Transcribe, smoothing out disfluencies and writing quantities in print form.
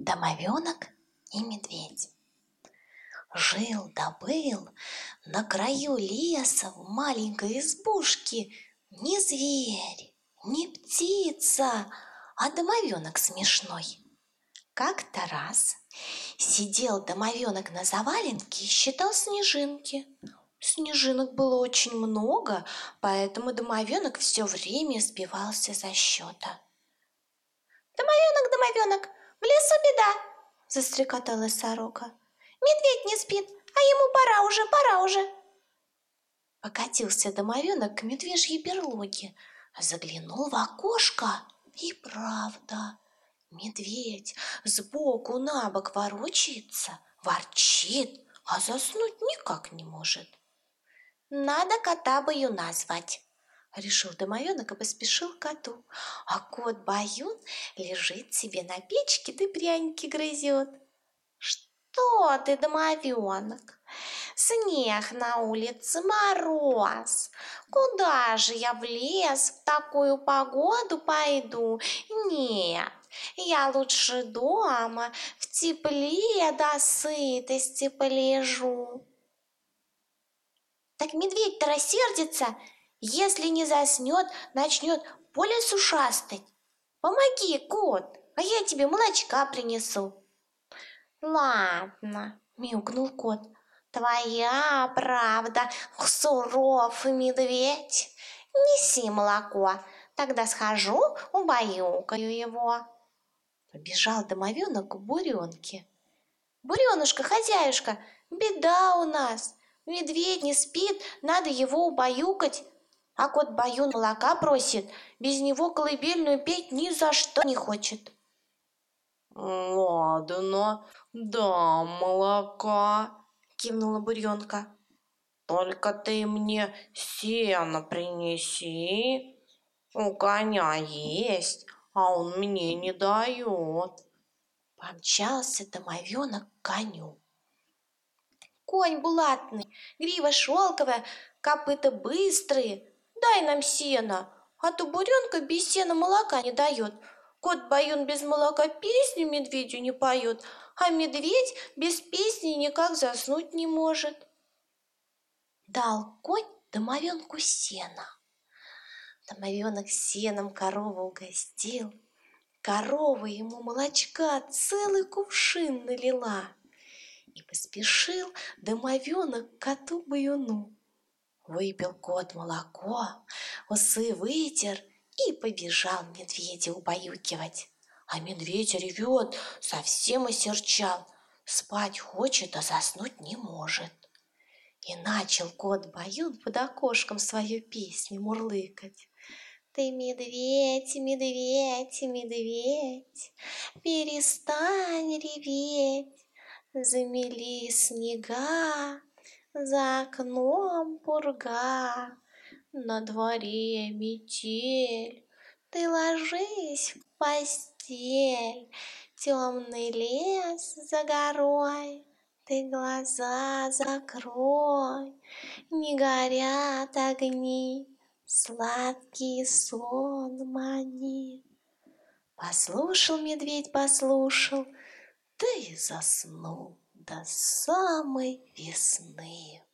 Домовенок и медведь. Жил да был на краю леса в маленькой избушке не зверь, не птица, а домовенок смешной. Как-то раз сидел домовенок на заваленке и считал снежинки. Снежинок было очень много, поэтому домовенок все время сбивался со счета. «Домовенок, домовенок, в лесу беда!» – застрекотала сорока. «Медведь не спит, а ему пора уже!» Покатился домовенок к медвежьей берлоге, заглянул в окошко, и правда, медведь сбоку на бок ворочается, ворчит, а заснуть никак не может. «Надо кота Баюна звать», — решил домовенок и поспешил к коту. А кот Баюн лежит себе на печке, да пряники грызет. «Что ты, домовенок? Снег на улице, мороз. Куда же я в лес в такую погоду пойду? Нет, я лучше дома в тепле до сытости полежу». Так медведь-то рассердится, если не заснет, начнет по лесу шастать. Помоги, кот, а я тебе молочка принесу. Ладно, мяукнул кот, твоя правда, суров медведь. Неси молоко, тогда схожу, убаюкаю его. Побежал домовенок к буренке. Буренушка, хозяюшка, беда у нас. Медведь не спит, надо его убаюкать. А кот Баюн молока просит, без него колыбельную петь ни за что не хочет. «Ладно, дам молока», — кивнула буренка. «Только ты мне сено принеси. У коня есть, а он мне не дает». Помчался домовенок к коню. «Конь булатный, грива шелковая, копыта быстрые, дай нам сено, а то буренка без сена молока не дает. Кот Баюн без молока песню медведю не поет, а медведь без песни никак заснуть не может». Дал конь домовенку сена. Домовенок сеном корову угостил. Корова ему молочка целый кувшин налила. И поспешил домовенок к коту Баюну. Выпил кот молоко, усы вытер и побежал медведя убаюкивать. А медведь ревет, совсем осерчал, спать хочет, а заснуть не может. И начал кот Баюн под окошком свою песню мурлыкать. «Ты медведь, медведь, медведь, перестань реветь, замели снега, за окном пурга, на дворе метель. Ты ложись в постель, темный лес за горой, ты глаза закрой, не горят огни, сладкий сон манит». Послушал медведь, послушал, да и заснул до самой весны.